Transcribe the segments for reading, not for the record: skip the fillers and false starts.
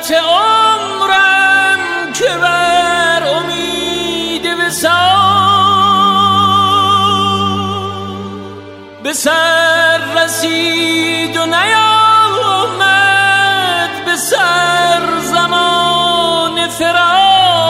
مدت عمرم که بر امید وصال به سر رسید و نیامد به سر زمان فراق.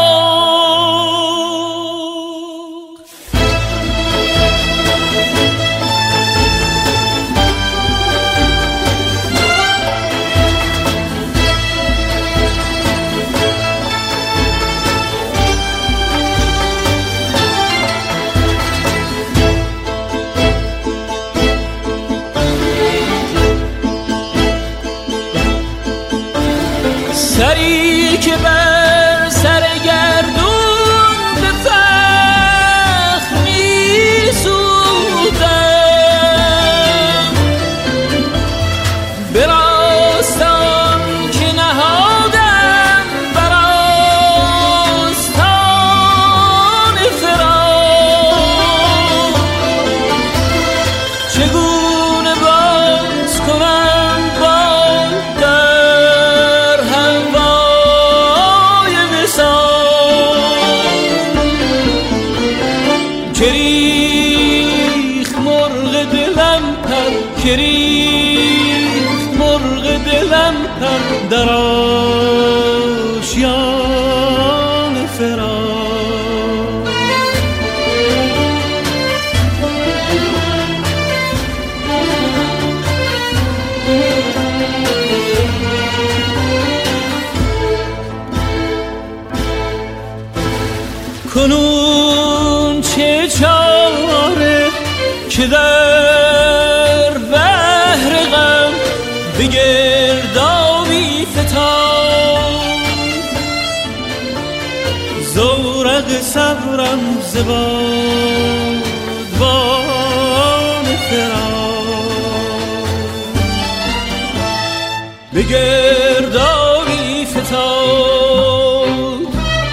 سری که بر سر گردون به فخر می سودم، به راستان که نهادم بر آستان فراق. چگونه باز کنم بال در هوای وصال که ریخت مرغ دلم پر، که ریخت مرغ دلم پر در آشیان فراق. کنون چه چاره که در بحر غم به گردابی فتاد، زورق صبرم ز بادبان فراق. به گردابی فتاد،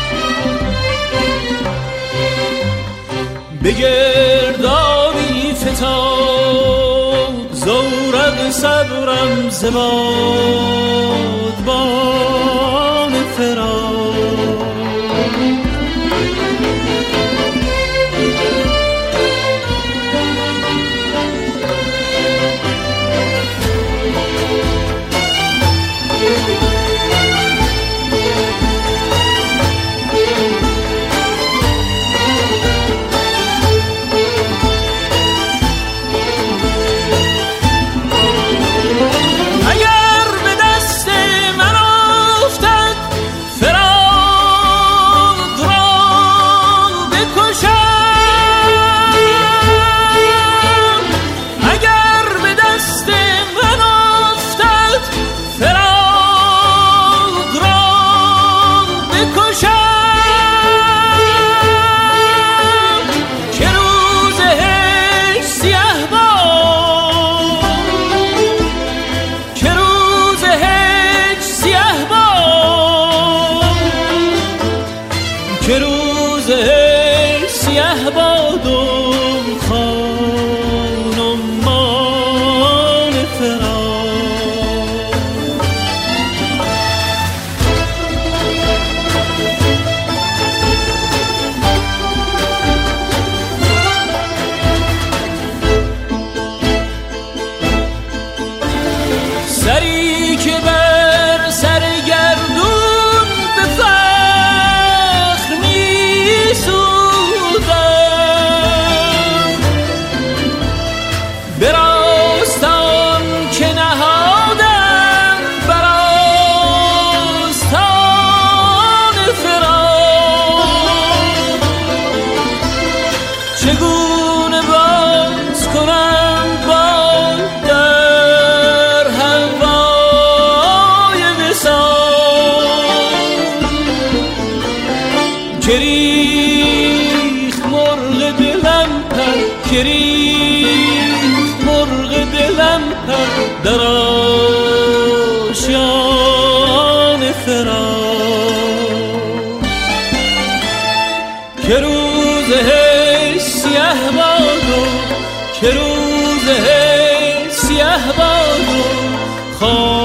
به گردابی فتاد، زورق صبرم ز بادبان فراق. که روز سیه باد و خانمان فراق. سری که بر سر گردون به فخر می سودم، به راستان که نهادم بر آستان فراق. چگونه باز کنم بال در هوای وصال که ریخت مرغ دلم پر، که ریخت مرغ دلم پر در آشیان فراق. که روز سیه باد و که روز سیه باد و